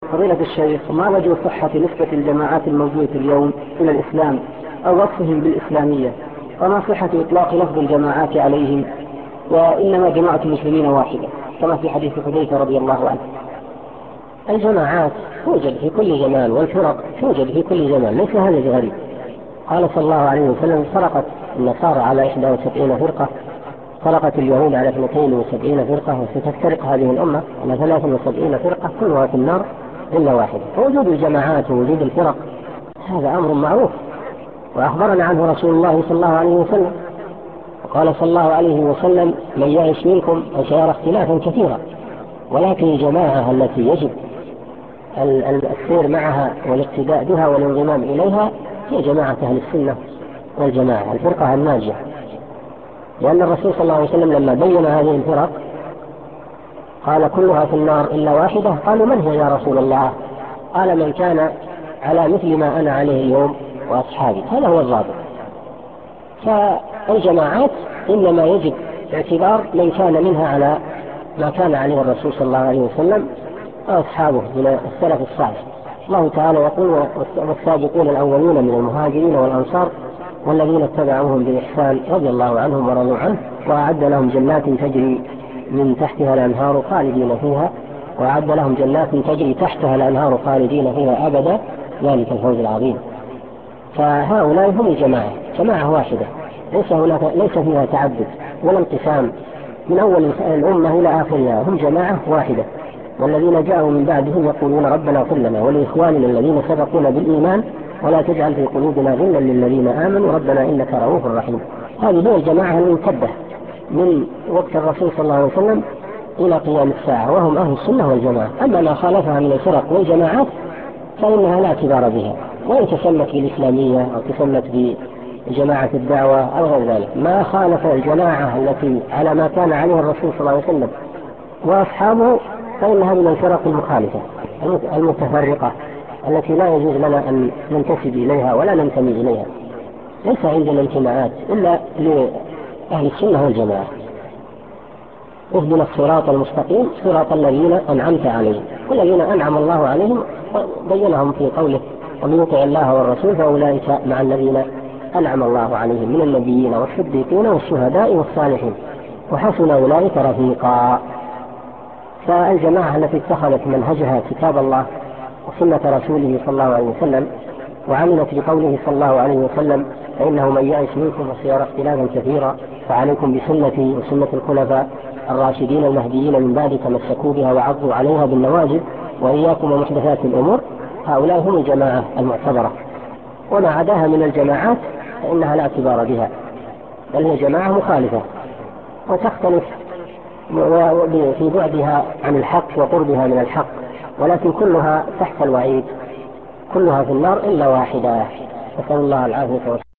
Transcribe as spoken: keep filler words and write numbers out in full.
فضيلة الشيخ، ما وجه صحة نسبة الجماعات الموجودة اليوم إلى الإسلام أو وصفهم بالإسلامية؟ وما صحة إطلاق لفظ الجماعات عليهم وإنما جماعة المسلمين واحدة كما في حديث حذيفة رضي الله عنه؟ الجماعات توجد في كل زمان، والفرق توجد في كل زمان، ليس هذا بغريب. قال صلى الله عليه وسلم: فرقت النصارى على إحدى وسبعين فرقة، فرقت اليهود على اثنتين وسبعين فرقة، وستفترق هذه الأمة على ثلاث وسبعين فرقة كلها في النار إلا واحدة. فوجود الجماعات ووجود الفرق هذا أمر معروف، وأخبرنا عنه رسول الله صلى الله عليه وسلم، وقال صلى الله عليه وسلم: من يعش منكم فسيرى اختلافا كثيرا، ولكن الجماعة التي يجب السير معها والاقتداء بها والانضمام إليها هي جماعة أهل السنة والجماعة، الفرقة الناجية. لأن الرسول صلى الله عليه وسلم لما بين هذه الفرق قال: كلها في النار إلا واحدة. قالوا: من هي يا رسول الله؟ قال: من كان على مثل ما أنا عليه اليوم وأصحابي. هذا هو الضابط. فالجماعات إنما يجب اعتبار من كان منها على ما كان عليه الرسول صلى الله عليه وسلم وأصحابه من السلف الصالح. الله تعالى يقول: والسابقون الأولون من المهاجرين والأنصار والذين اتبعوهم بإحسان رضي الله عنهم ورضوا عنه وأعد لهم جنات تجري من تحتها الأنهار خالدين فيها وأعد لهم جنات تجري تحتها الأنهار خالدين فيها أبدا، ذلك الفوز العظيم. فهؤلاء هم الجماعة، جماعة واحدة، ليس هناك ليس فيها تعدد ولا انقسام من أول الأمة إلى آخرها، هم جماعة واحدة. والذين جاءوا من بعدهم يقولون: ربنا اغفر لنا ولإخواننا الذين سبقونا بالإيمان ولا تجعل في قلوبنا غلا للذين آمنوا ربنا إنك رؤوف رحيم. هذه هي الجماعة الممتدة من وقت الرسول صلى الله عليه وسلم إلى قيام الساعة، وهم أهل السنة والجماعة. أما ما خالفها من الفرق والجماعات فإنها لا اعتبار بها، وإن تسمت بالإسلامية أو تسمت بجماعة الدعوة أو غير ذلك. ما خالف الجماعة التي على ما كان عليه الرسول صلى الله عليه وسلم وأصحابه فإنها من الفرق المخالفة المتفرقة التي لا يجوز لنا أن ننتسب إليها ولا ننتمي إليها. ليس عندنا انتماءات إلا لأهل السنة والجماعة. اهدنا الصراط المستقيم صراط الذين أنعمت عليهم، والذين أنعم الله عليهم بينهم في قوله: ومن يطع الله والرسول فأولئك مع الذين أنعم الله عليهم من النبيين والصديقين والشهداء والصالحين وحسن أولئك رفيقا. فالجماعة التي اتخذت منهجها كتاب الله وسنة رسوله صلى الله عليه وسلم وعملت بقوله صلى الله عليه وسلم: فإنه من يعش منكم فسيرى اختلافا كثيرا فعليكم بسنتي وسنة الخلفاء الراشدين المهديين من بعد تمسكوا بها وعضوا عليها بالنواجذ وإياكم ومحدثات الأمور. هؤلاء هم الجماعة المعتبرة، وما عداها من الجماعات فإنها لا اعتبار بها، بل هي جماعة مخالفة وتختلف في بعدها عن الحق وقربها من الحق، ولكن كلها تحت الوعيد، كلها في النار إلا واحدة. نسأل الله العافية.